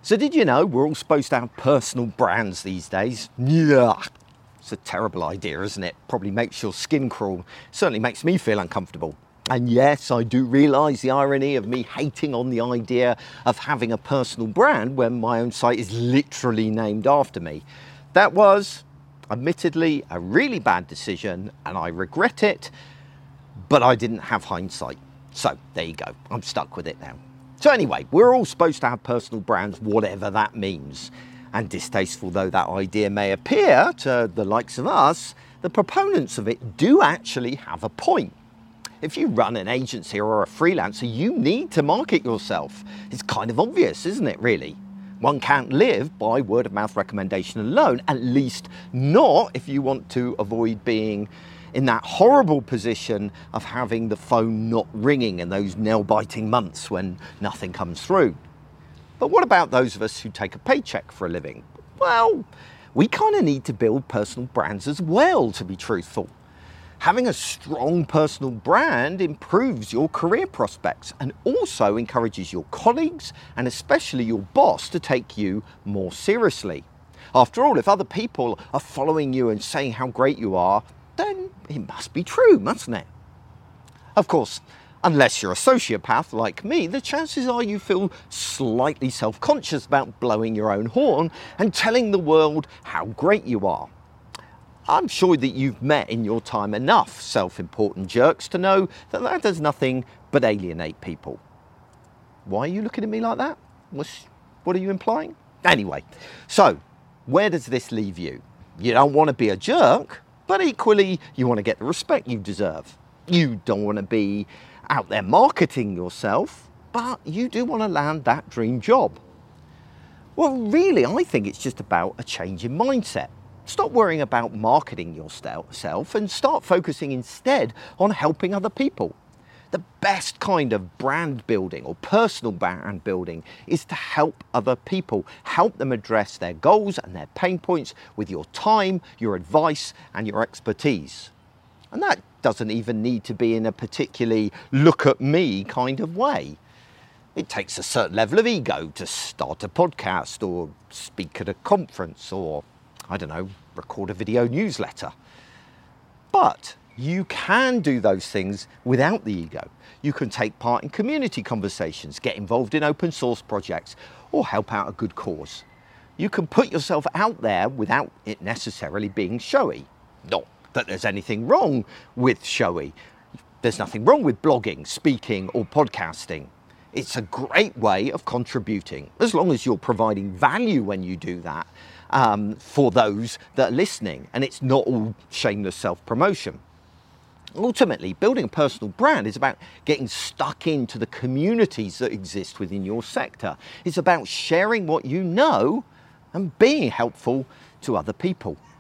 So did you know we're all supposed to have personal brands these days? Yeah, it's a terrible idea, isn't it? Probably makes your skin crawl. Certainly makes me feel uncomfortable. And yes, I do realise the irony of me hating on the idea of having a personal brand when my own site is literally named after me. That was, admittedly, a really bad decision and I regret it, but I didn't have hindsight. So there you go, I'm stuck with it now. So anyway, we're all supposed to have personal brands, whatever that means. And distasteful though that idea may appear to the likes of us, the proponents of it do actually have a point. If you run an agency or a freelancer, you need to market yourself. It's kind of obvious, isn't it, really? One can't live by word of mouth recommendation alone, at least not if you want to avoid being in that horrible position of having the phone not ringing in those nail-biting months when nothing comes through. But what about those of us who take a paycheck for a living? Well, we kind of need to build personal brands as well, to be truthful. Having a strong personal brand improves your career prospects and also encourages your colleagues and especially your boss to take you more seriously. After all, if other people are following you and saying how great you are, then it must be true, mustn't it? Of course, unless you're a sociopath like me, the chances are you feel slightly self-conscious about blowing your own horn and telling the world how great you are. I'm sure that you've met in your time enough self-important jerks to know that that does nothing but alienate people. Why are you looking at me like that? What are you implying? Anyway, so where does this leave you? You don't want to be a jerk, but equally you want to get the respect you deserve. You don't want to be out there marketing yourself, but you do want to land that dream job. Well, really, I think it's just about a change in mindset. Stop worrying about marketing yourself and start focusing instead on helping other people. The best kind of brand building or personal brand building is to help other people, help them address their goals and their pain points with your time, your advice, and your expertise. And that doesn't even need to be in a particularly look at me kind of way. It takes a certain level of ego to start a podcast or speak at a conference or, I don't know, record a video newsletter. But you can do those things without the ego. You can take part in community conversations, get involved in open source projects, or help out a good cause. You can put yourself out there without it necessarily being showy. Not that there's anything wrong with showy. There's nothing wrong with blogging, speaking, or podcasting. It's a great way of contributing, as long as you're providing value when you do that for those that are listening, and it's not all shameless self-promotion. Ultimately, building a personal brand is about getting stuck into the communities that exist within your sector. It's about sharing what you know and being helpful to other people.